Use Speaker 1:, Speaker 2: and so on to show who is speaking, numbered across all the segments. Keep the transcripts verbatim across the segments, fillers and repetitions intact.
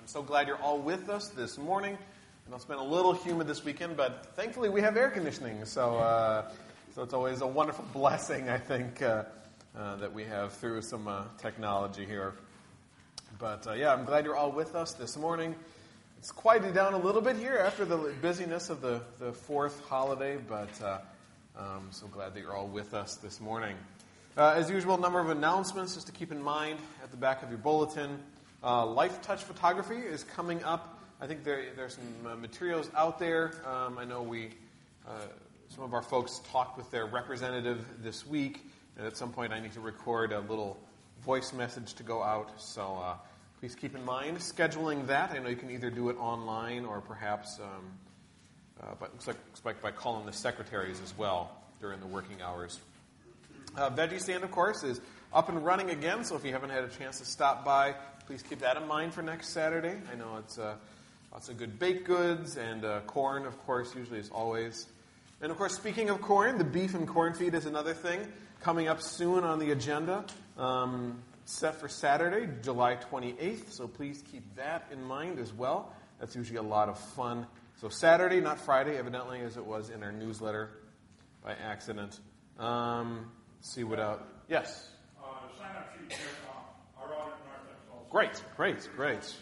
Speaker 1: so glad you're all with us this morning. I know it's been a little humid this weekend, but thankfully we have air conditioning, so uh, so it's always a wonderful blessing, I think, uh, uh, that we have through some uh, technology here. But uh, yeah, I'm glad you're all with us this morning. It's quieted down a little bit here after the busyness of the, the fourth holiday, but uh, I'm so glad that you're all with us this morning. Uh, as usual, a number of announcements just to keep in mind at the back of your bulletin. Uh, Life Touch Photography is coming up. I think there, there's some uh, materials out there. Um, I know we, uh, some of our folks talked with their representative this week, and at some point I need to record a little voice message to go out. So uh, please keep in mind scheduling that. I know you can either do it online or perhaps, um, uh, but it looks like, looks like by calling the secretaries as well during the working hours. Uh, Veggie Stand, of course, is up and running again, so if you haven't had a chance to stop by, please keep that in mind for next Saturday. I know it's uh, lots of good baked goods and uh, corn, of course, usually as always. And, of course, speaking of corn, the beef and corn feed is another thing coming up soon on the agenda, um, set for Saturday, July twenty-eighth, so please keep that in mind as well. That's usually a lot of fun. So Saturday, not Friday, evidently, as it was in our newsletter by accident. Um... See what else. Yes?
Speaker 2: Uh, sign up sheet there, uh, our audit narthex also.
Speaker 1: Great, great, great.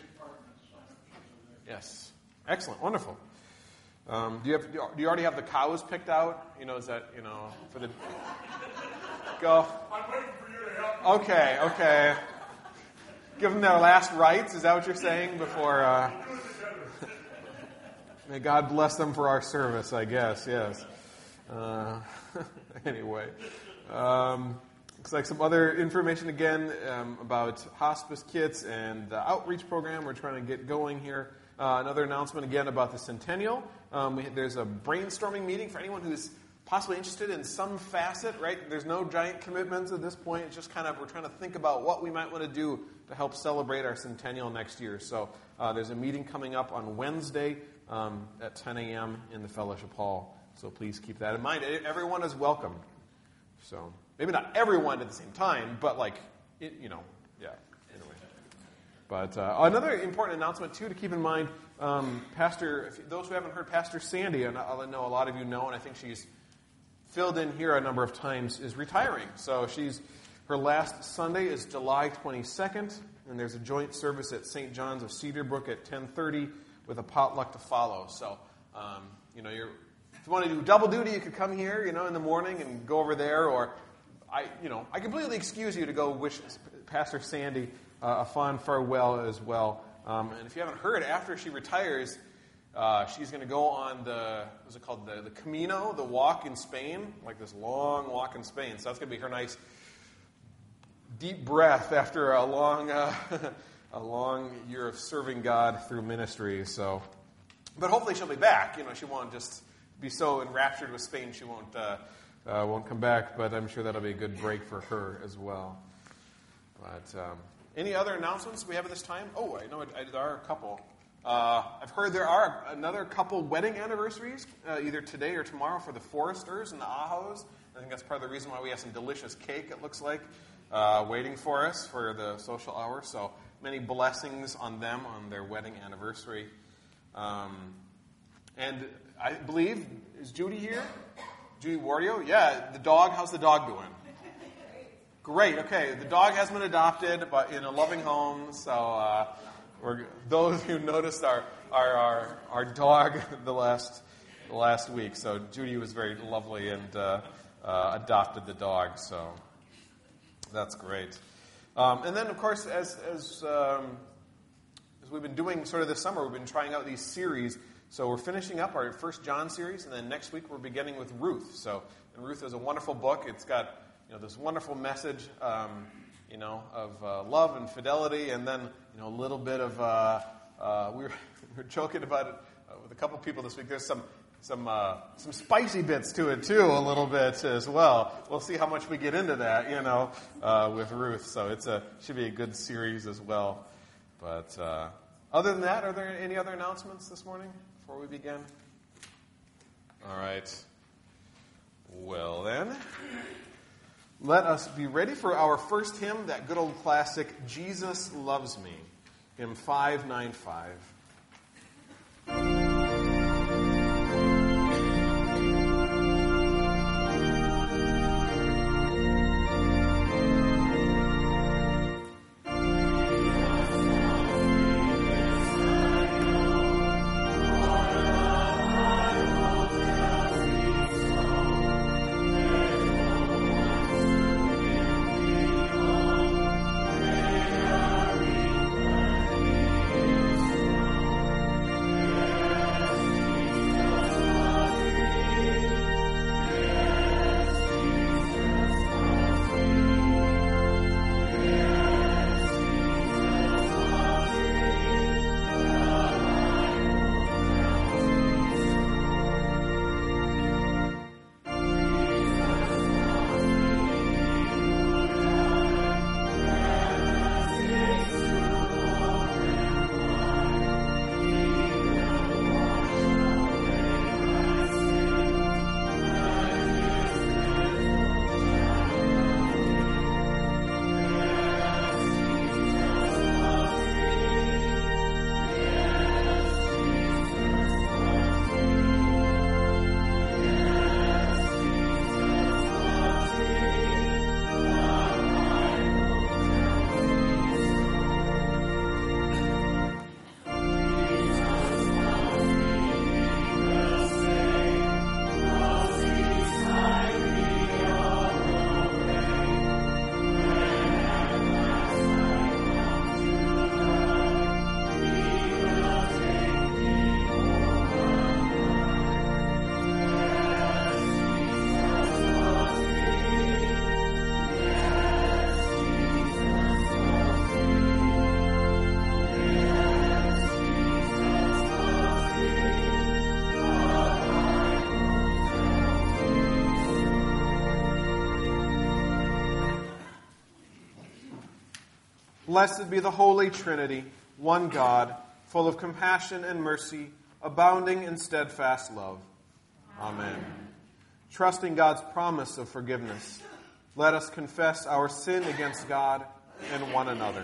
Speaker 1: Yes. Excellent, wonderful. Um, do you have? Do you already have the cows picked out? You know, is that, you know, for the... Go.
Speaker 2: I'm waiting for you to help me.
Speaker 1: Okay, okay. Give them their last rites, is that what you're saying? Before, uh... May God bless them for our service, I guess, yes. Uh, anyway... Um, looks like some other information again um, about hospice kits and the outreach program we're trying to get going here. Uh, another announcement again about the Centennial. Um, we, there's a brainstorming meeting for anyone who's possibly interested in some facet, right? There's no giant commitments at this point. It's just kind of, we're trying to think about what we might want to do to help celebrate our Centennial next year. So uh, there's a meeting coming up on Wednesday um, at ten a.m. in the Fellowship Hall. So please keep that in mind. Everyone is welcome. So, maybe not everyone at the same time, but like, it, you know, yeah, anyway. But uh, another important announcement, too, to keep in mind, um, Pastor, if, those who haven't heard Pastor Sandy, and I know a lot of you know, and I think she's filled in here a number of times, is retiring. So she's, her last Sunday is July twenty-second, and there's a joint service at Saint John's of Cedarbrook at ten thirty with a potluck to follow. So, um, you know, you're... If you want to do double duty, you could come here, you know, in the morning and go over there. Or, I, you know, I completely excuse you to go wish Pastor Sandy uh, a fond farewell as well. Um, and if you haven't heard, after she retires, uh, she's going to go on the, what's it called, the, the Camino, the walk in Spain, like this long walk in Spain. So that's going to be her nice deep breath after a long, uh, a long year of serving God through ministry. So, but hopefully she'll be back. You know, she won't just be so enraptured with Spain she won't uh, uh, won't come back, but I'm sure that'll be a good break for her as well. But um, any other announcements we have at this time? Oh, I know it, I, there are a couple. Uh, I've heard there are another couple wedding anniversaries, uh, either today or tomorrow, for the Foresters and the Ahos. I think that's part of the reason why we have some delicious cake, it looks like, uh, waiting for us for the social hour. So many blessings on them on their wedding anniversary. Um, and I believe, is Judy here? Judy Wario? Yeah, the dog, how's the dog doing? Great, okay. The dog has been adopted but in a loving home, so uh, we're, those who noticed our, our, our, our dog the last, the last week. So Judy was very lovely and uh, uh, adopted the dog, so that's great. Um, and then, of course, as, as, um, as we've been doing sort of this summer, we've been trying out these series. So we're finishing up our First John series, and then next week we're beginning with Ruth. So, and Ruth is a wonderful book. It's got, you know, this wonderful message, um, you know, of uh, love and fidelity, and then, you know, a little bit of, uh, uh, we, were, we were joking about it uh, with a couple people this week. There's some some uh, some spicy bits to it, too, a little bit as well. We'll see how much we get into that, you know, uh, with Ruth. So it's a should be a good series as well. But uh, other than that, are there any other announcements this morning? Before we begin? All right. Well, then, let us be ready for our first hymn, that good old classic, Jesus Loves Me. hymn five ninety-five. Blessed be the Holy Trinity, one God, full of compassion and mercy, abounding in steadfast love. Amen. Trusting God's promise of forgiveness, let us confess our sin against God and one another.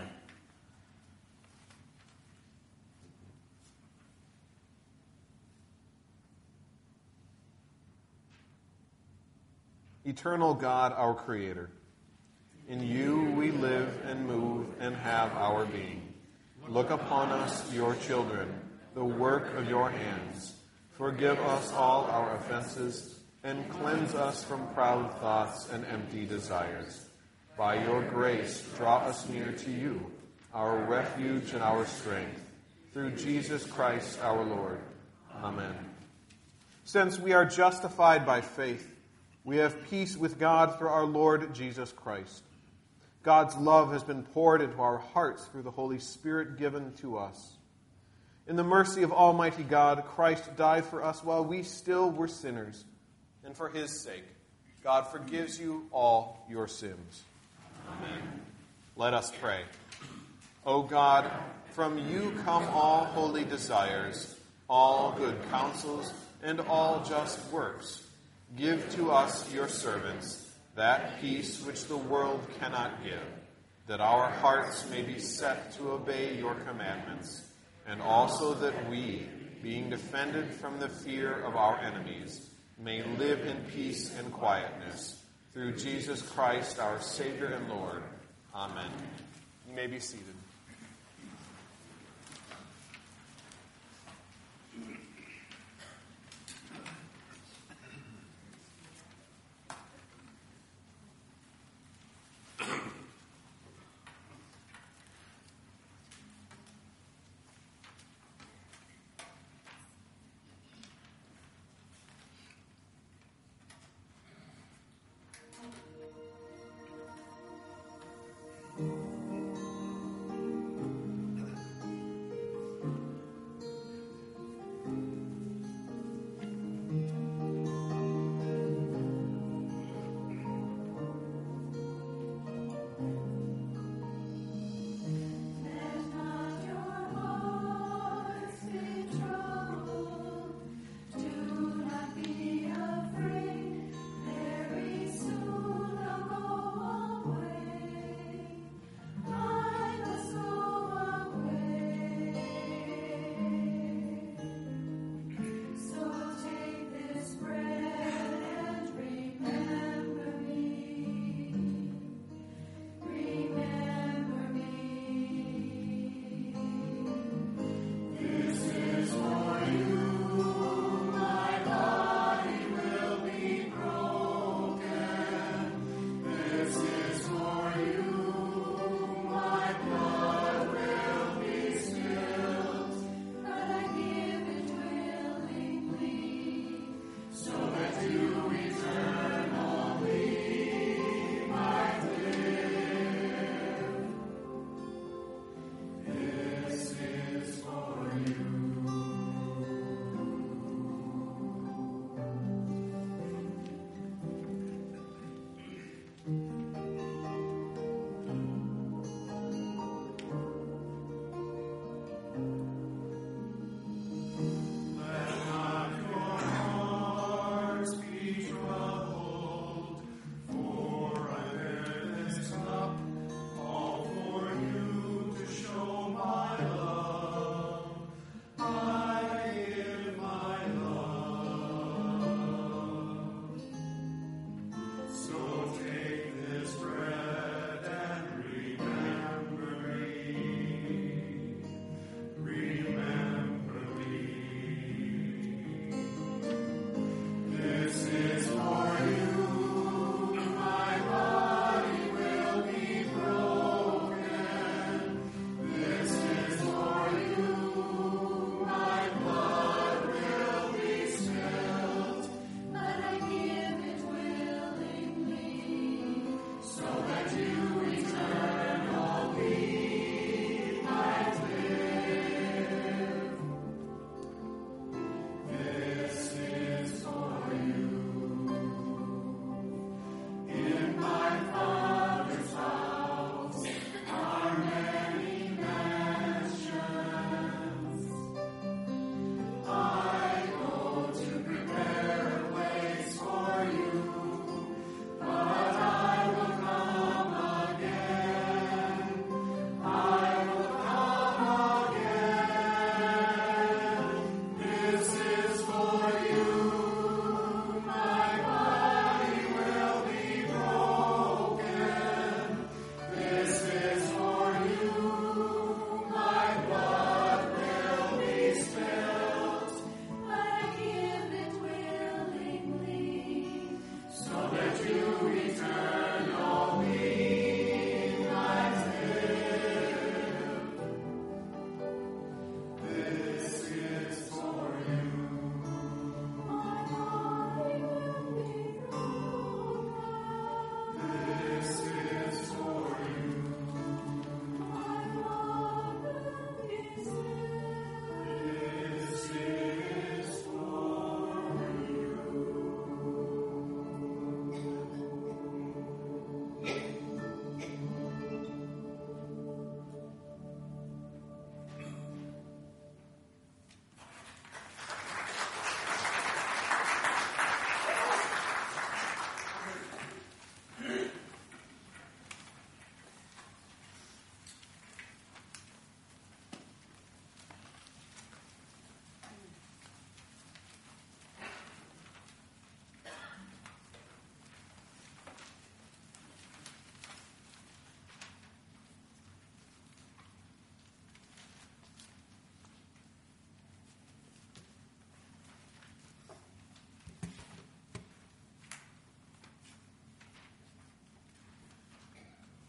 Speaker 1: Eternal God, our Creator, in you we live and move and have our being. Look upon us, your children, the work of your hands. Forgive us all our offenses and cleanse us from proud thoughts and empty desires. By your grace, draw us near to you, our refuge and our strength. Through Jesus Christ our Lord. Amen. Since we are justified by faith, we have peace with God through our Lord Jesus Christ. God's love has been poured into our hearts through the Holy Spirit given to us. In the mercy of Almighty God, Christ died for us while we still were sinners. And for his sake, God forgives you all your sins. Amen. Let us pray. O God, from you come all holy desires, all good counsels, and all just works. Give to us, your servants, that peace which the world cannot give, that our hearts may be set to obey your commandments, and also that we, being defended from the fear of our enemies, may live in peace and quietness. Through Jesus Christ, our Savior and Lord. Amen. You may be seated.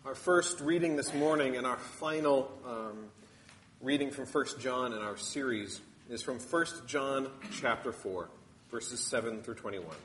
Speaker 3: Our first reading this morning and our final um, reading from First John in our series is from First John chapter four, verses seven through twenty-one.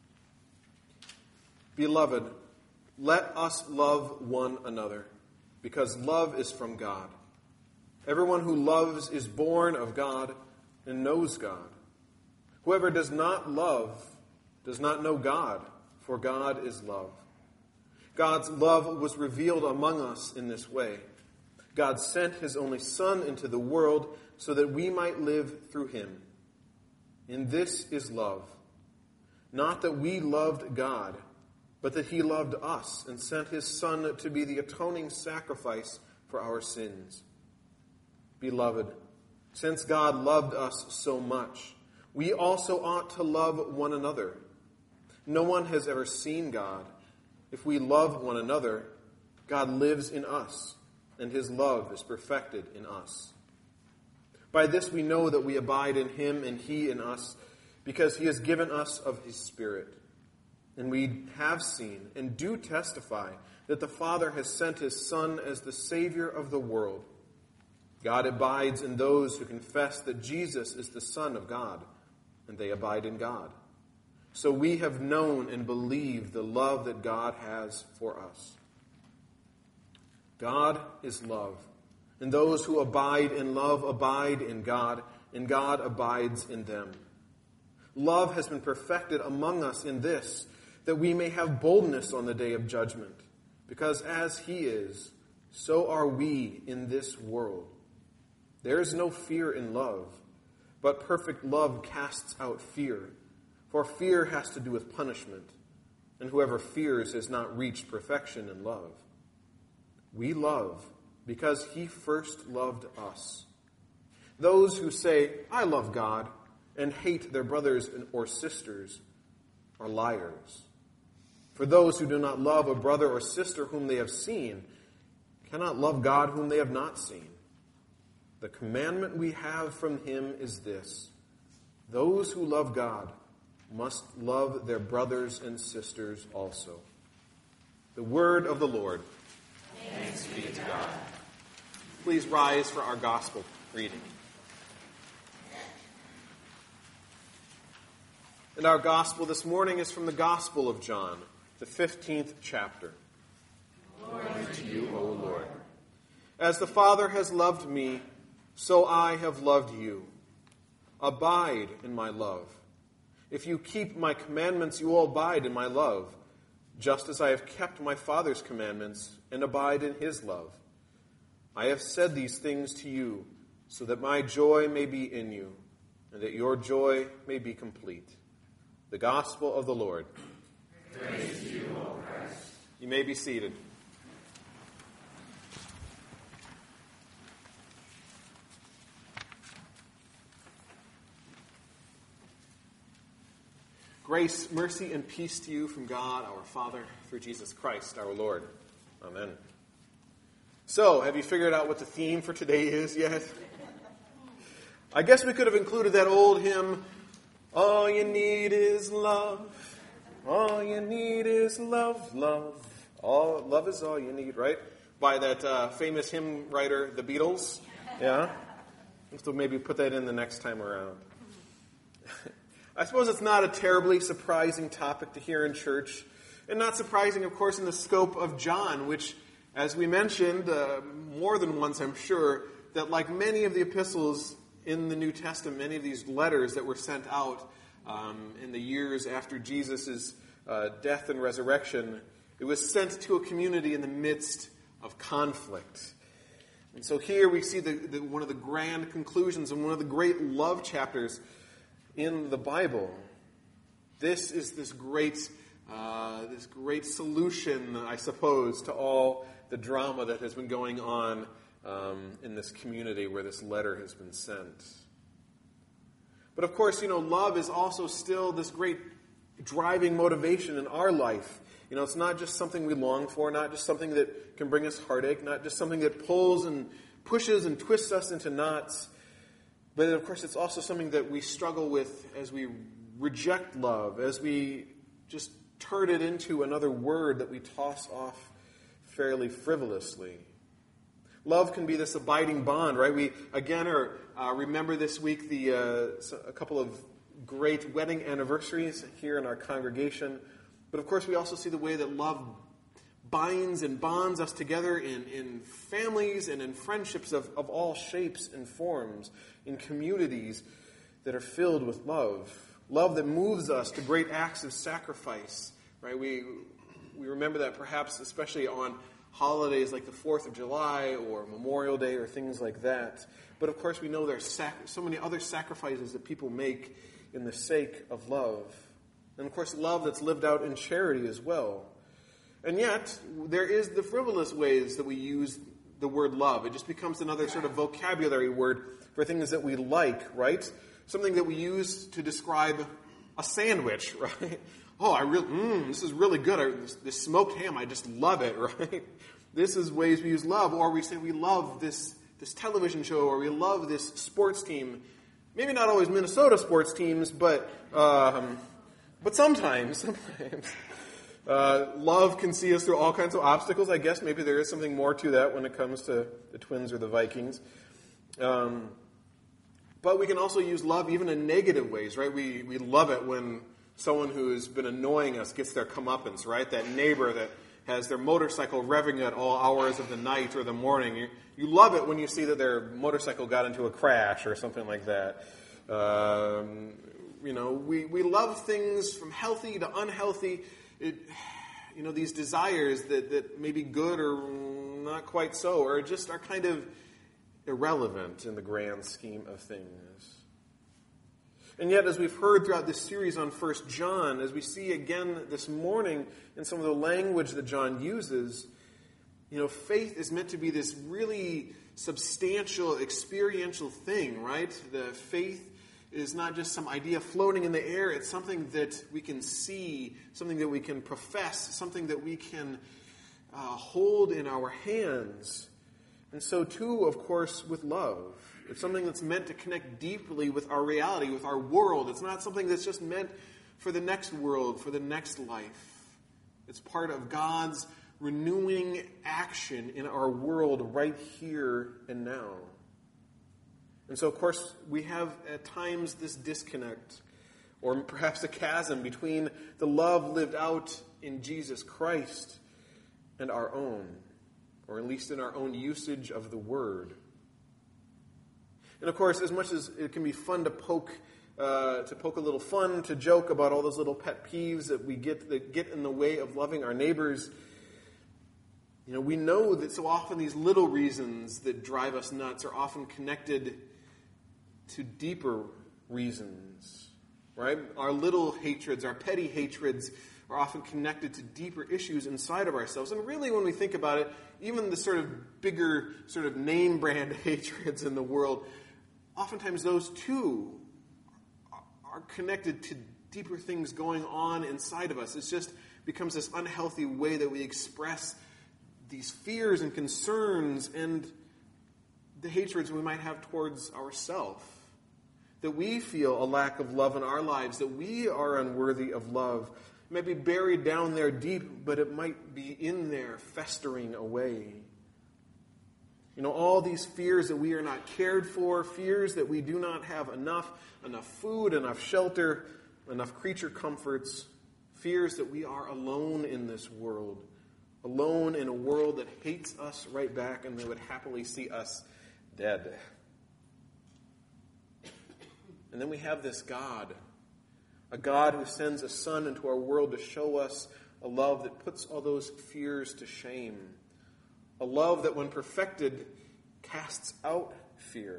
Speaker 3: Beloved, let us love one another, because love is from God. Everyone who loves is born of God and knows God. Whoever does not love does not know God, for God is love. God's love was revealed among us in this way. God sent his only Son into the world so that we might live through him. And this is love. Not that we loved God, but that he loved us and sent his Son to be the atoning sacrifice for our sins. Beloved, since God loved us so much, we also ought to love one another. No one has ever seen God. If we love one another, God lives in us, and his love is perfected in us. By this we know that we abide in him and he in us, because he has given us of his Spirit. And we have seen and do testify that the Father has sent his Son as the Savior of the world. God abides in those who confess that Jesus is the Son of God, and they abide in God. So we have known and believed the love that God has for us. God is love, and those who abide in love abide in God, and God abides in them. Love has been perfected among us in this, that we may have boldness on the day of judgment, because as he is, so are we in this world. There is no fear in love, but perfect love casts out fear. For fear has to do with punishment, and whoever fears has not reached perfection in love. We love because he first loved us. Those who say, I love God, and hate their brothers or sisters are liars. For those who do not love a brother or sister whom they have seen cannot love God whom they have not seen. The commandment we have from him is this: those who love God must love their brothers and sisters also. The word of the Lord. Thanks be to God. Please rise for our gospel reading. And our gospel this morning is from the Gospel of John, the fifteenth chapter. Glory to you, O Lord. As the Father has loved me, so I have loved you. Abide in my love. If you keep my commandments, you will abide in my love, just as I have kept my Father's commandments and abide in his love. I have said these things to you, so that my joy may be in you, and that your joy may be complete. The Gospel of the Lord. Praise to you, O Christ. You may be seated. Grace, mercy, and peace to you from God, our Father, through Jesus Christ, our Lord. Amen. So, have you figured out what the theme for today is yet? I guess we could have included that old hymn, all you need is love. All you need is love, love. All love is all you need, right? By that uh, famous hymn writer, the Beatles. Yeah? So maybe put that in the next time around. I suppose it's not a terribly surprising topic to hear in church, and not surprising, of course, in the scope of John, which, as we mentioned uh, more than once, I'm sure, that like many of the epistles in the New Testament, many of these letters that were sent out um, in the years after Jesus' uh, death and resurrection, it was sent to a community in the midst of conflict. And so here we see the, the, one of the grand conclusions and one of the great love chapters in the Bible. This is this great, uh, this great solution, I suppose, to all the drama that has been going on um, in this community where this letter has been sent. But of course, you know, love is also still this great driving motivation in our life. You know, it's not just something we long for, not just something that can bring us heartache, not just something that pulls and pushes and twists us into knots. But of course, it's also something that we struggle with as we reject love, as we just turn it into another word that we toss off fairly frivolously. Love can be this abiding bond, right? We, again, are, uh, remember this week the uh, a couple of great wedding anniversaries here in our congregation. But of course, we also see the way that love binds and bonds us together in, in families and in friendships of, of all shapes and forms, in communities that are filled with love. Love that moves us to great acts of sacrifice, right? We, we remember that perhaps especially on holidays like the fourth of July or Memorial Day or things like that. But of course, we know there are sac- so many other sacrifices that people make in the sake of love. And of course, love that's lived out in charity as well. And yet, there is the frivolous ways that we use the word love. It just becomes another sort of vocabulary word for things that we like, right? Something that we use to describe a sandwich, right? Oh, I really, mmm, this is really good. I, this, this smoked ham, I just love it, right? This is ways we use love. Or we say we love this, this television show, or we love this sports team. Maybe not always Minnesota sports teams, but um, but sometimes, sometimes. Uh, love can see us through all kinds of obstacles. I guess maybe there is something more to that when it comes to the Twins or the Vikings. Um, but we can also use love even in negative ways, right? We we love it when someone who's been annoying us gets their comeuppance, right? That neighbor that has their motorcycle revving at all hours of the night or the morning. You, you love it when you see that their motorcycle got into a crash or something like that. Um, you know, we, we love things from healthy to unhealthy. It, you know, these desires that, that may be good or not quite so, or just are kind of irrelevant in the grand scheme of things. And yet, as we've heard throughout this series on First John, as we see again this morning in some of the language that John uses, you know, faith is meant to be this really substantial, experiential thing, right? The faith is not just some idea floating in the air. It's something that we can see, something that we can profess, something that we can uh, hold in our hands. And so, too, of course, with love. It's something that's meant to connect deeply with our reality, with our world. It's not something that's just meant for the next world, for the next life. It's part of God's renewing action in our world right here and now. And so, of course, we have at times this disconnect, or perhaps a chasm between the love lived out in Jesus Christ and our own, or at least in our own usage of the word. And of course, as much as it can be fun to poke, uh, to poke a little fun, to joke about all those little pet peeves that we get that get in the way of loving our neighbors, you know, we know that so often these little reasons that drive us nuts are often connected to deeper reasons, right? Our little hatreds, our petty hatreds, are often connected to deeper issues inside of ourselves. And really, when we think about it, even the sort of bigger, sort of name brand hatreds in the world, oftentimes those too are connected to deeper things going on inside of us. It just becomes this unhealthy way that we express these fears and concerns and the hatreds we might have towards ourselves. That we feel a lack of love in our lives, that we are unworthy of love. It might be buried down there deep, but it might be in there, festering away. You know, all these fears that we are not cared for, fears that we do not have enough, enough food, enough shelter, enough creature comforts, fears that we are alone in this world, alone in a world that hates us right back and they would happily see us dead. And then we have this God, a God who sends a Son into our world to show us a love that puts all those fears to shame. A love that, when perfected, casts out fear.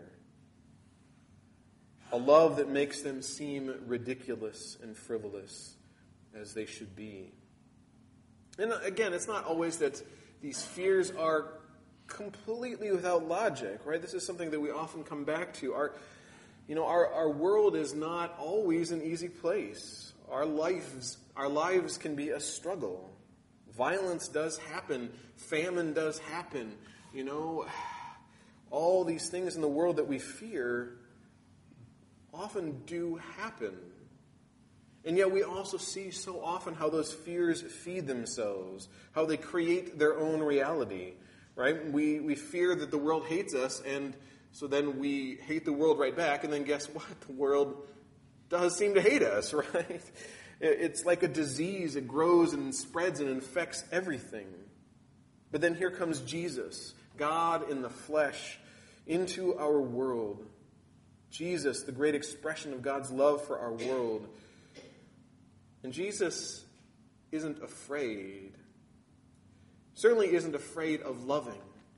Speaker 3: A love that makes them seem ridiculous and frivolous as they should be. And again, it's not always that these fears are completely without logic, right? This is something that we often come back to. Our, you know, our, our world is not always an easy place. Our lives, our lives can be a struggle. Violence does happen. Famine does happen. You know, all these things in the world that we fear often do happen. And yet we also see so often how those fears feed themselves, how they create their own reality, right? We, we fear that the world hates us, and so then we hate the world right back, and then guess what? The world does seem to hate us, right? It's like a disease. It grows and spreads and infects everything. But then here comes Jesus, God in the flesh, into our world. Jesus, the great expression of God's love for our world. And Jesus isn't afraid. Certainly isn't afraid of loving.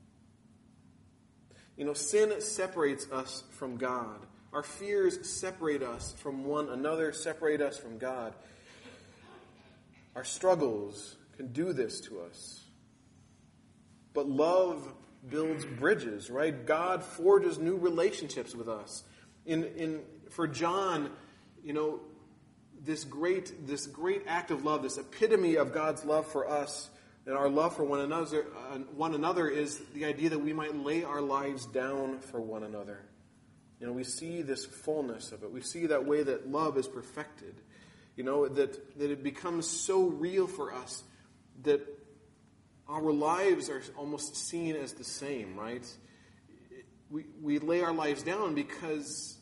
Speaker 3: You know, sin separates us from God. Our fears separate us from one another, separate us from God. Our struggles can do this to us. But love builds bridges, right? God forges new relationships with us. In in for John, you know, this great this great act of love, this epitome of God's love for us and our love for one another, uh, one another is the idea that we might lay our lives down for one another. You know, we see this fullness of it. We see that way that love is perfected. You know, that, that it becomes so real for us that our lives are almost seen as the same, right? We, we lay our lives down because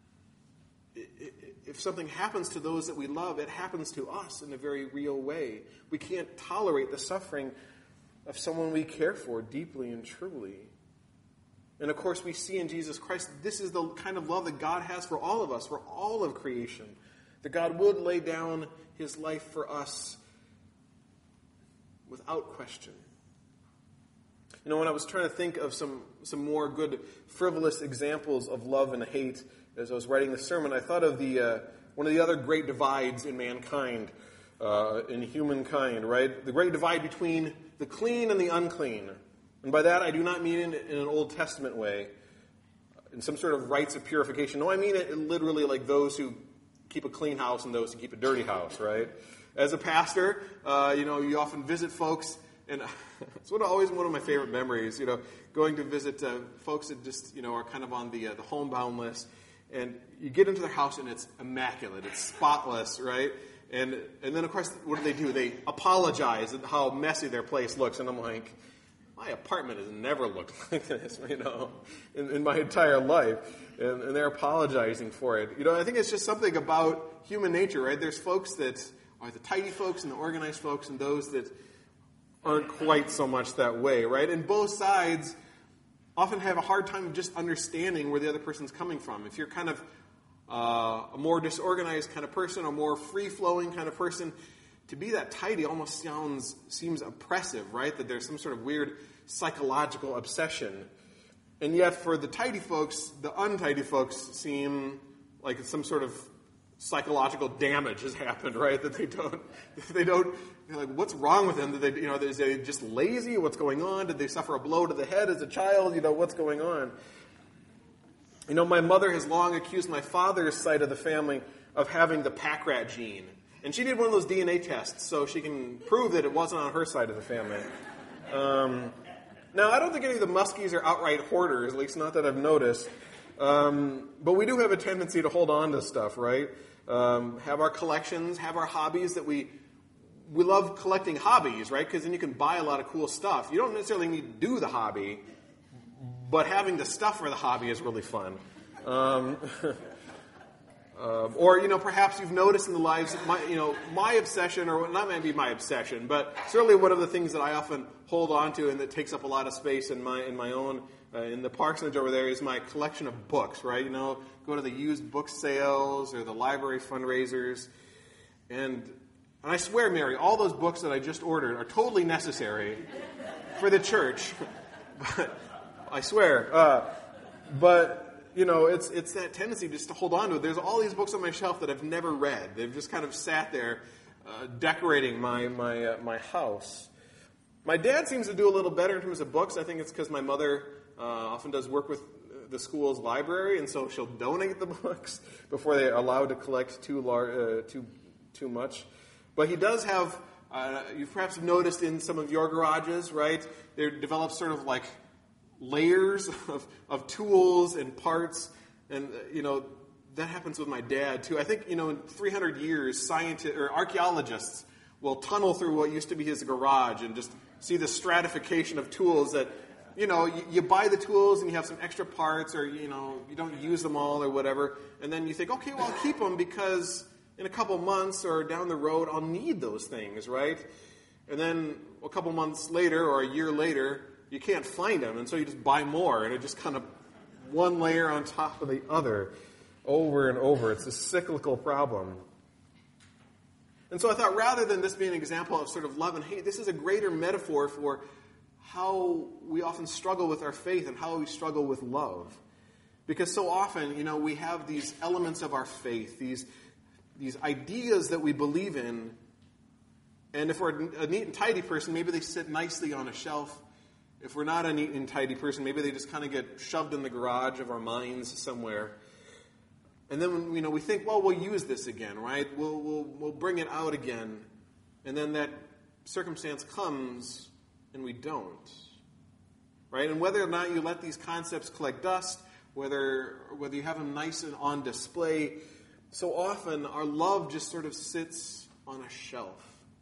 Speaker 3: if something happens to those that we love, it happens to us in a very real way. We can't tolerate the suffering of someone we care for deeply and truly. And of course, we see in Jesus Christ, this is the kind of love that God has for all of us, for all of creation. That God would lay down his life for us without question. You know, when I was trying to think of some, some more good frivolous examples of love and hate as I was writing the sermon, I thought of the uh, one of the other great divides in mankind, uh, in humankind, right? The great divide between the clean and the unclean. And by that, I do not mean it in an Old Testament way, in some sort of rites of purification. No, I mean it literally like those who keep a clean house and those who keep a dirty house, right? As a pastor, uh, you know, you often visit folks, and it's one, always one of my favorite memories, you know, going to visit uh, folks that just, you know, are kind of on the uh, the homebound list, and you get into their house and it's immaculate, it's spotless, right? And and then, of course, what do they do? They apologize at how messy their place looks, and I'm like, my apartment has never looked like this, you know, in, in my entire life. And, and they're apologizing for it. You know, I think it's just something about human nature, right? There's folks that are the tidy folks and the organized folks and those that aren't quite so much that way, right? And both sides often have a hard time just understanding where the other person's coming from. If you're kind of uh, a more disorganized kind of person, a more free-flowing kind of person, to be that tidy almost sounds seems oppressive, right? That there's some sort of weird psychological obsession. And yet for the tidy folks, the untidy folks seem like some sort of psychological damage has happened, right? That they don't, they don't, like, what's wrong with them? Did they, you know, are they just lazy? What's going on? Did they suffer a blow to the head as a child? You know, what's going on? You know, my mother has long accused my father's side of the family of having the pack rat gene. And she did one of those D N A tests so she can prove that it wasn't on her side of the family. Um, now, I don't think any of the Muskies are outright hoarders, at least not that I've noticed. Um, but we do have a tendency to hold on to stuff, right? Um, have our collections, have our hobbies that we... We love collecting hobbies, right? Because then you can buy a lot of cool stuff. You don't necessarily need to do the hobby, but having the stuff for the hobby is really fun. Um Uh, or, you know, perhaps you've noticed in the lives, of my, you know, my obsession, or not maybe my obsession, but certainly one of the things that I often hold on to and that takes up a lot of space in my in my own, uh, in the parsonage over there is my collection of books, right? You know, go to the used book sales or the library fundraisers. And, and I swear, Mary, all those books that I just ordered are totally necessary for the church. But, I swear. Uh, but... You know, it's it's that tendency just to hold on to it. There's all these books on my shelf that I've never read. They've just kind of sat there uh, decorating my my uh, my house. My dad seems to do a little better in terms of books. I think it's because my mother uh, often does work with the school's library, and so she'll donate the books before they're allowed to collect too lar- uh, too too much. But he does have. Uh, you've perhaps noticed in some of your garages, right? They're developed sort of like layers of, of tools and parts, and, you know, that happens with my dad, too. I think, you know, in three hundred years, scientists or archaeologists will tunnel through what used to be his garage and just see the stratification of tools that, you know, you, you buy the tools and you have some extra parts, or, you know, you don't use them all or whatever. And then you think, okay, well, I'll keep them because in a couple months or down the road, I'll need those things, right? And then a couple months later or a year later, you can't find them. And so you just buy more, and it just kind of one layer on top of the other over and over. It's a cyclical problem. And so I thought, rather than this being an example of sort of love and hate, this is a greater metaphor for how we often struggle with our faith and how we struggle with love. Because so often, you know, we have these elements of our faith, these, these ideas that we believe in, and if we're a neat and tidy person, maybe they sit nicely on a shelf. If we're not a neat and tidy person, maybe they just kind of get shoved in the garage of our minds somewhere. And then, you know, we think, well, we'll use this again, right? We'll, we'll, we'll bring it out again. And then that circumstance comes, and we don't. Right? And whether or not you let these concepts collect dust, whether, whether you have them nice and on display, so often our love just sort of sits on a shelf.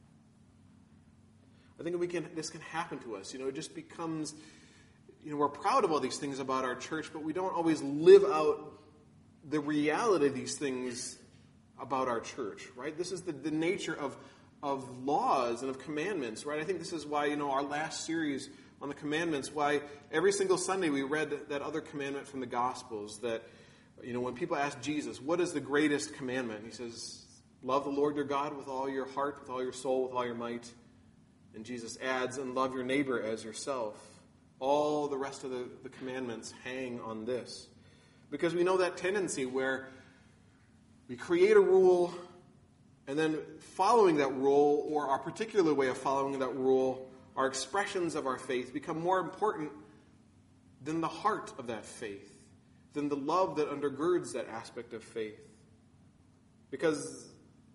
Speaker 3: I think we can, this can happen to us. You know, it just becomes, you know, we're proud of all these things about our church, but we don't always live out the reality of these things about our church, right? This is the, the nature of, of laws and of commandments, right? I think this is why, you know, our last series on the commandments, why every single Sunday we read that other commandment from the Gospels that, you know, when people ask Jesus, what is the greatest commandment? He says, love the Lord your God with all your heart, with all your soul, with all your might. And Jesus adds, and love your neighbor as yourself. All the rest of the, the commandments hang on this. Because we know that tendency where we create a rule, and then following that rule, or our particular way of following that rule, our expressions of our faith become more important than the heart of that faith, than the love that undergirds that aspect of faith. Because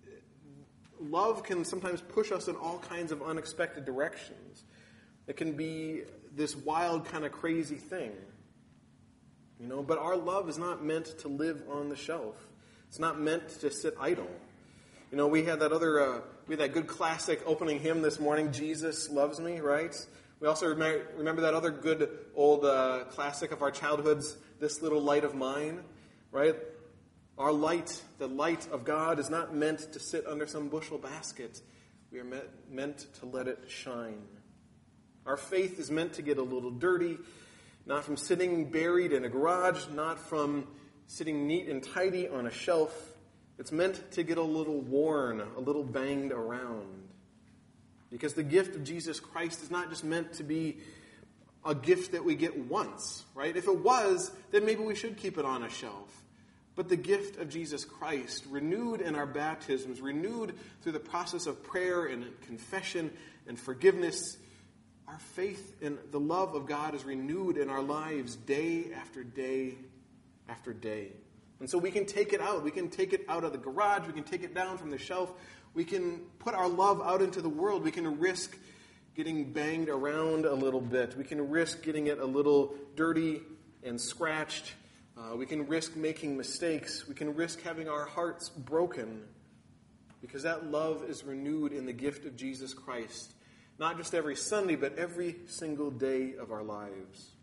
Speaker 3: love can sometimes push us in all kinds of unexpected directions. It can be this wild, kind of crazy thing. You know, but our love is not meant to live on the shelf. It's not meant to sit idle. You know, we had that other, uh, we had that good classic opening hymn this morning, Jesus Loves Me, right? We also remember, remember that other good old uh, classic of our childhoods, This Little Light of Mine, right? Our light, the light of God, is not meant to sit under some bushel basket. We are meant, meant to let it shine. Our faith is meant to get a little dirty, not from sitting buried in a garage, not from sitting neat and tidy on a shelf. It's meant to get a little worn, a little banged around. Because the gift of Jesus Christ is not just meant to be a gift that we get once, right? If it was, then maybe we should keep it on a shelf. But the gift of Jesus Christ, renewed in our baptisms, renewed through the process of prayer and confession and forgiveness, our faith in the love of God is renewed in our lives day after day after day. And so we can take it out. We can take it out of the garage. We can take it down from the shelf. We can put our love out into the world. We can risk getting banged around a little bit. We can risk getting it a little dirty and scratched. Uh, we can risk making mistakes. We can risk having our hearts broken, because that love is renewed in the gift of Jesus Christ. Not just every Sunday, but every single day of our lives.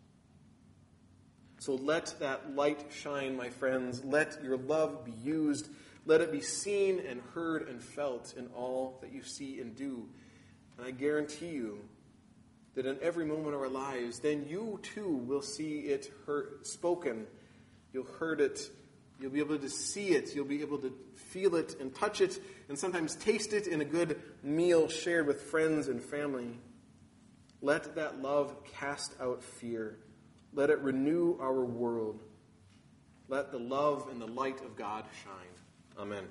Speaker 3: So let that light shine, my friends. Let your love be used. Let it be seen and heard and felt in all that you see and do. And I guarantee you that in every moment of our lives, then you too will see it heard, spoken. You'll heard it. You'll be able to see it. You'll be able to feel it and touch it and sometimes taste it in a good meal shared with friends and family. Let that love cast out fear. Let it renew our world. Let the love and the light of God shine. Amen.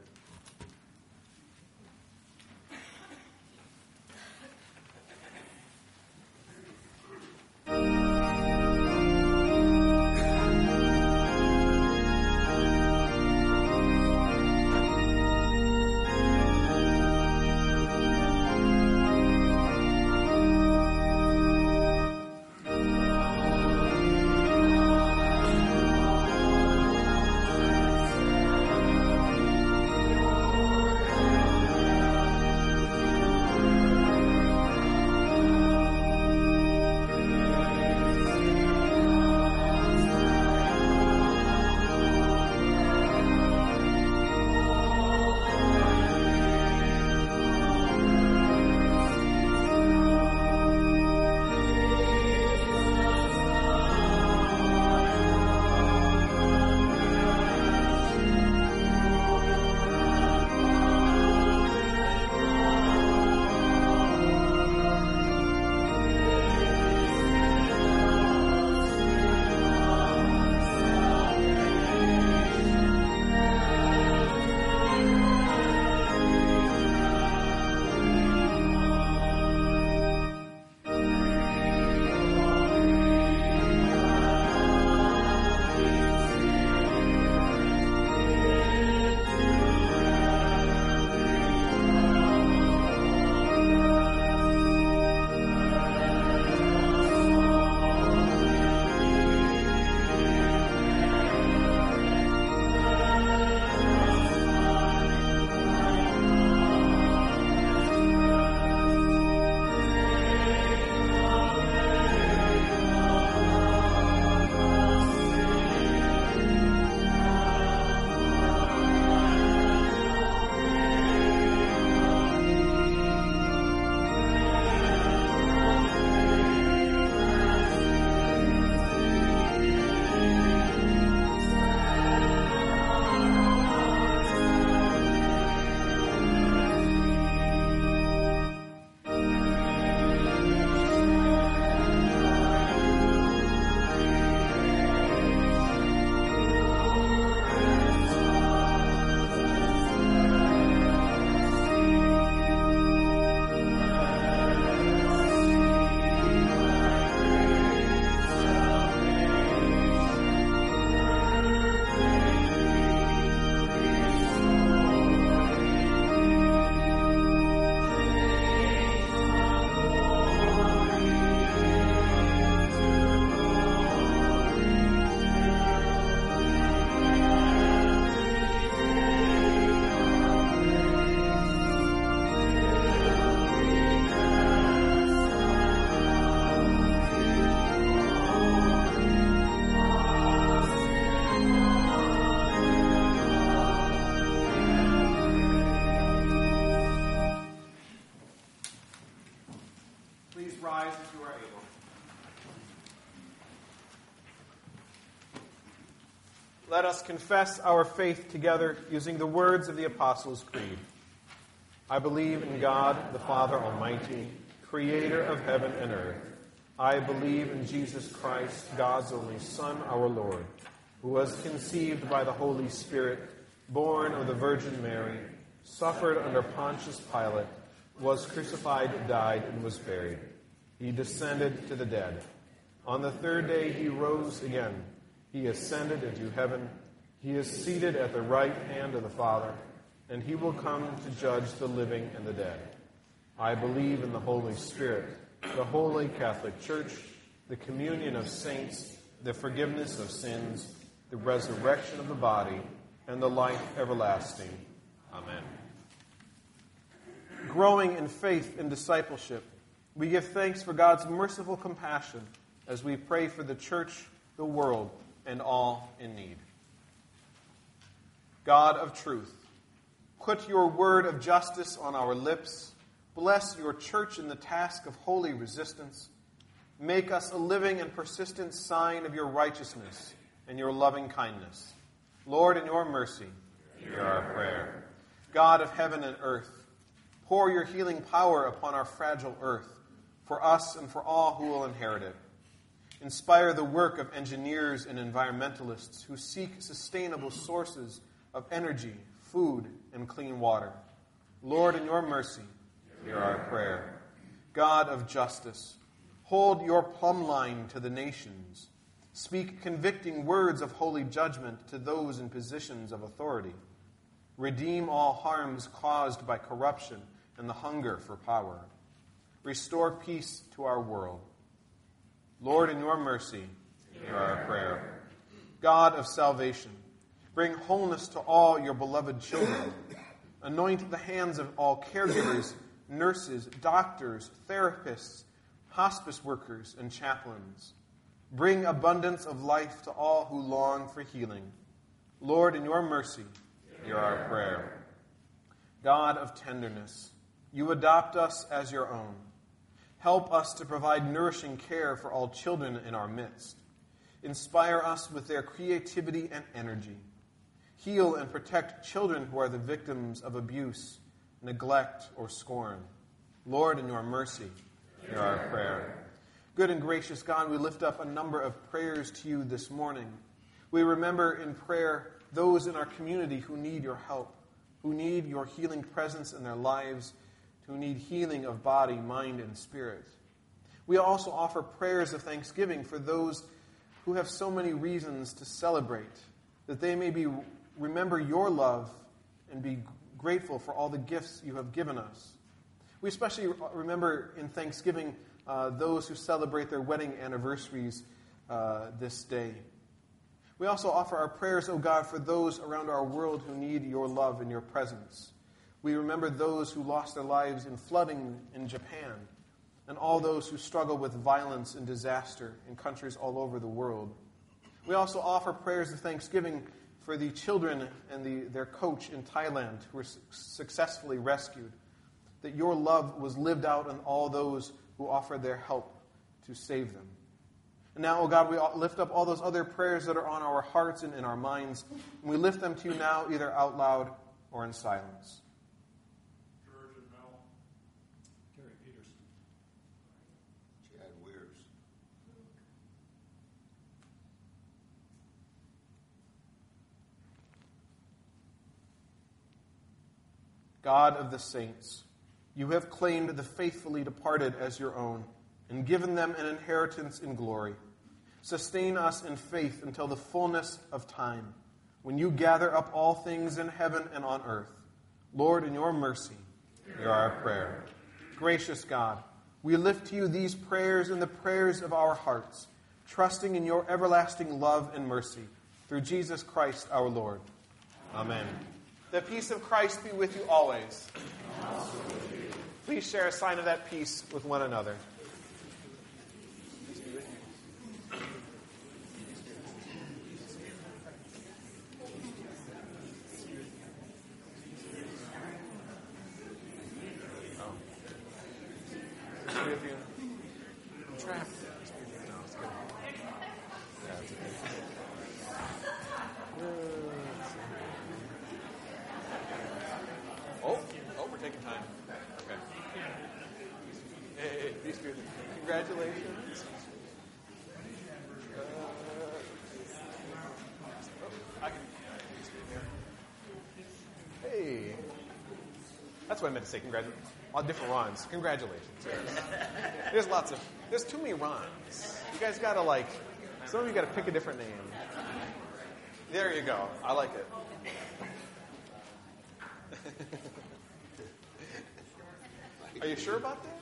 Speaker 1: Let us confess our faith together using the words of the Apostles' Creed. I believe in God, the Father Almighty, creator of heaven and earth. I believe in Jesus Christ, God's only Son, our Lord, who was conceived by the Holy Spirit, born of the Virgin Mary, suffered under Pontius Pilate, was crucified, died, and was buried. He descended to the dead. On the third day he rose again. He ascended into heaven. He is seated at the right hand of the Father, and he will come to judge the living and the dead. I believe in the Holy Spirit, the holy Catholic Church, the communion of saints, the forgiveness of sins, the resurrection of the body, and the life everlasting. Amen. Growing in faith and discipleship, we give thanks for God's merciful compassion as we pray for the church, the world, and all in need. God of truth, put your word of justice on our lips. Bless your church in the task of holy resistance. Make us a living and persistent sign of your righteousness and your loving kindness. Lord, in your mercy, hear our prayer. God of heaven and earth, pour your healing power upon our fragile earth, for us and for all who will inherit it. Inspire the work of engineers and environmentalists who seek sustainable sources of energy, food, and clean water. Lord, in your mercy, hear our prayer. God of justice, hold your plumb line to the nations. Speak convicting words of holy judgment to those in positions of authority. Redeem all harms caused by corruption and the hunger for power. Restore peace to our world. Lord, in your mercy, hear our prayer. God of salvation, bring wholeness to all your beloved children. Anoint the hands of all caregivers, nurses, doctors, therapists, hospice workers, and chaplains. Bring abundance of life to all who long for healing. Lord, in your mercy, hear our prayer. God of tenderness, you adopt us as your own. Help us to provide nourishing care for all children in our midst. Inspire us with their creativity and energy. Heal and protect children who are the victims of abuse, neglect, or scorn. Lord, in your mercy, hear our prayer. Good and gracious God, we lift up a number of prayers to you this morning. We remember in prayer those in our community who need your help, who need your healing presence in their lives, who need healing of body, mind, and spirit. We also offer prayers of thanksgiving for those who have so many reasons to celebrate, that they may be remember your love and be grateful for all the gifts you have given us. We especially remember in thanksgiving uh, those who celebrate their wedding anniversaries uh, this day. We also offer our prayers, O God, for those around our world who need your love and your presence. We remember those who lost their lives in flooding in Japan, and all those who struggle with violence and disaster in countries all over the world. We also offer prayers of thanksgiving for the children and the, their coach in Thailand who were su- successfully rescued, that your love was lived out in all those who offered their help to save them. And now, oh God, we lift up all those other prayers that are on our hearts and in our minds, and we lift them to you now either out loud or in silence. God of the saints, you have claimed the faithfully departed as your own and given them an inheritance in glory. Sustain us in faith until the fullness of time, when you gather up all things in heaven and on earth. Lord, in your mercy, hear our prayer. Gracious God, we lift to you these prayers and the prayers of our hearts, trusting in your everlasting love and mercy, through Jesus Christ our Lord. Amen. The peace of Christ be with you always. Please share a sign of that peace with one another. that's what I meant to say. Congratulations. All different Rons. Congratulations. Yes. There's lots of, there's too many Rons. You guys got to like, some of you got to pick a different name. There you go. I like it. Are you sure about that?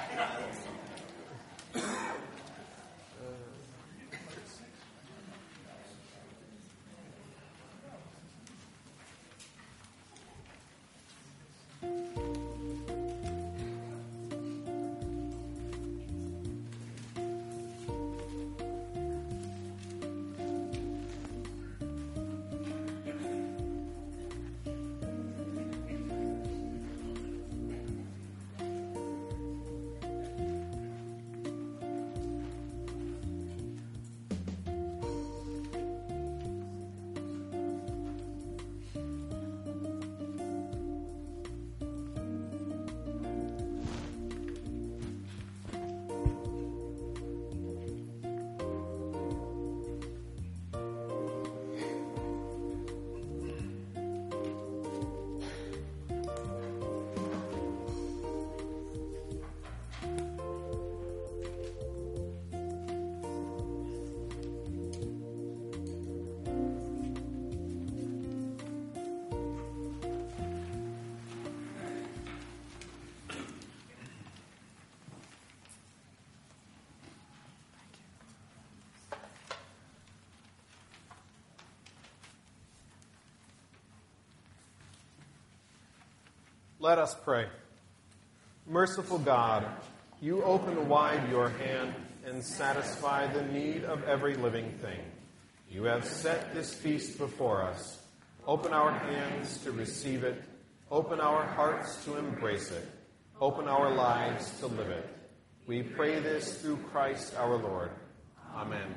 Speaker 1: Let us pray. Merciful God, you open wide your hand and satisfy the need of every living thing. You have set this feast before us. Open our hands to receive it. Open our hearts to embrace it. Open our lives to live it. We pray this through Christ our Lord. Amen.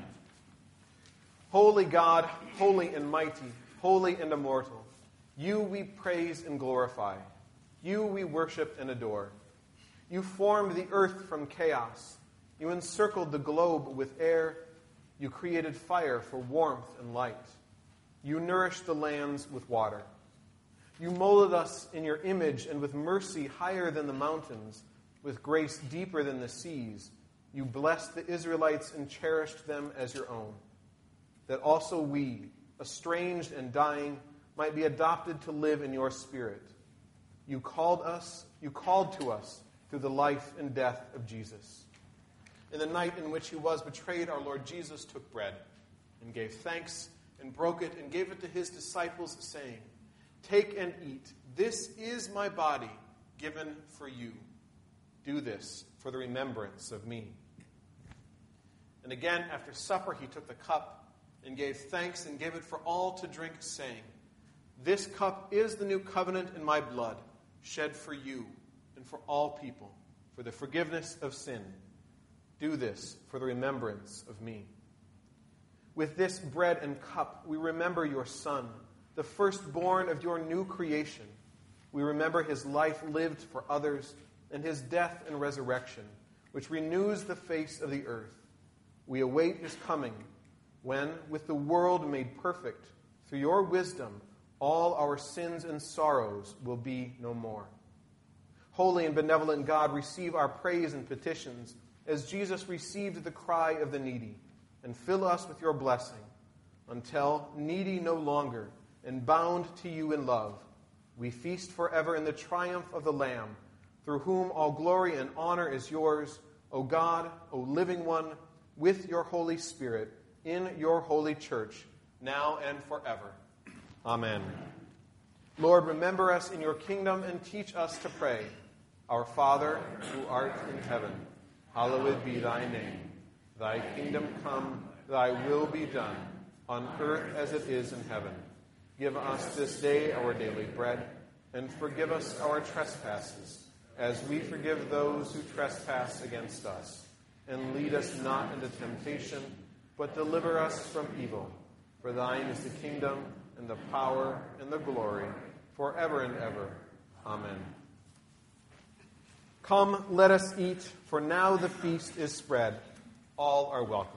Speaker 1: Holy God, holy and mighty, holy and immortal, you we praise and glorify. You we worship and adore. You formed the earth from chaos. You encircled the globe with air. You created fire for warmth and light. You nourished the lands with water. You molded us in your image, and with mercy higher than the mountains, with grace deeper than the seas, you blessed the Israelites and cherished them as your own, that also we, estranged and dying, might be adopted to live in your spirit. You called us, you called to us through the life and death of Jesus. In the night in which he was betrayed, our Lord Jesus took bread and gave thanks and broke it and gave it to his disciples, saying, "Take and eat. This is my body given for you. Do this for the remembrance of me." And again, after supper, he took the cup and gave thanks and gave it for all to drink, saying, "This cup is the new covenant in my blood, shed for you and for all people, for the forgiveness of sin. Do this for the remembrance of me." With this bread and cup, we remember your Son, the firstborn of your new creation. We remember his life lived for others and his death and resurrection, which renews the face of the earth. We await his coming, when, with the world made perfect, through your wisdom, all our sins and sorrows will be no more. Holy and benevolent God, receive our praise and petitions as Jesus received the cry of the needy, and fill us with your blessing until, needy no longer and bound to you in love, we feast forever in the triumph of the Lamb, through whom all glory and honor is yours, O God, O living one, with your Holy Spirit, in your holy church, now and forever. Amen. Lord, remember us in your kingdom and teach us to pray. Our Father, who art in heaven, hallowed be thy name. Thy kingdom come, thy will be done, on earth as it is in heaven. Give us this day our daily bread, and forgive us our trespasses, as we forgive those who trespass against us. And lead us not into temptation, but deliver us from evil. For thine is the kingdom, and the power, and the glory, forever and ever. Amen. Come, let us eat, for now the feast is spread. All are welcome.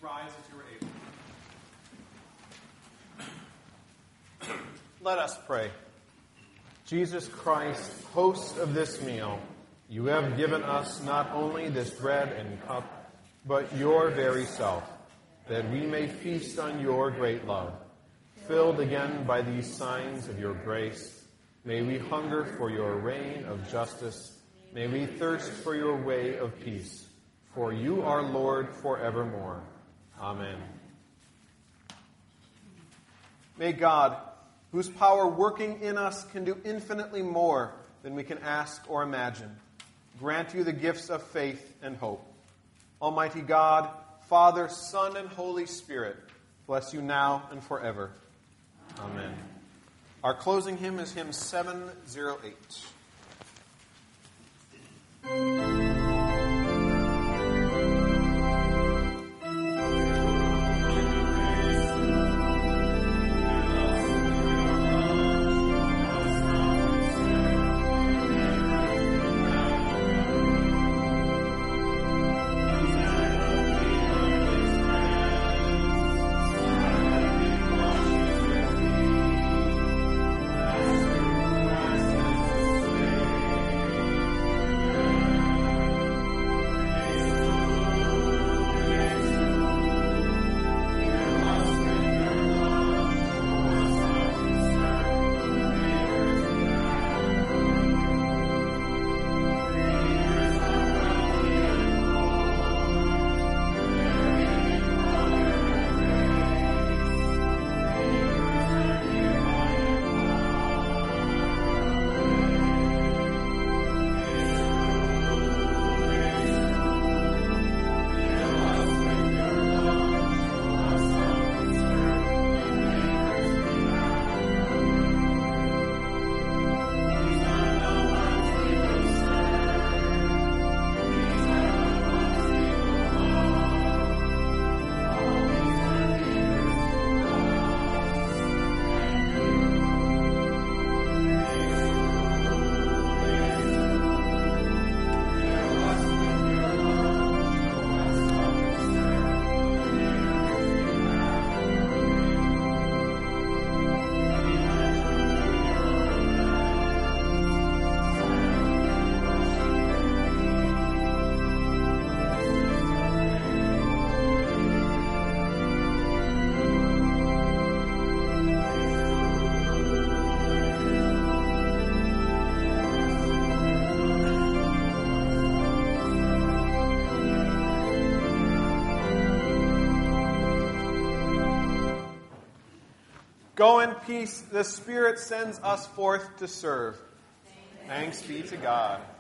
Speaker 1: rise as you are able.
Speaker 3: Let us pray. Jesus Christ, host of this meal, you have given us not only this bread and cup, but your very self, that we may feast on your great love. Filled again by these signs of your grace, may we hunger for your reign of justice. May we thirst for your way of peace. For you are Lord forevermore. Amen. May God, whose power working in us can do infinitely more than we can ask or imagine, grant you the gifts of faith and hope. Almighty God, Father, Son, and Holy Spirit, bless you now and forever. Amen. Our closing hymn is hymn seven oh eight. Go in peace. The Spirit sends us forth to serve. Thanks be to God.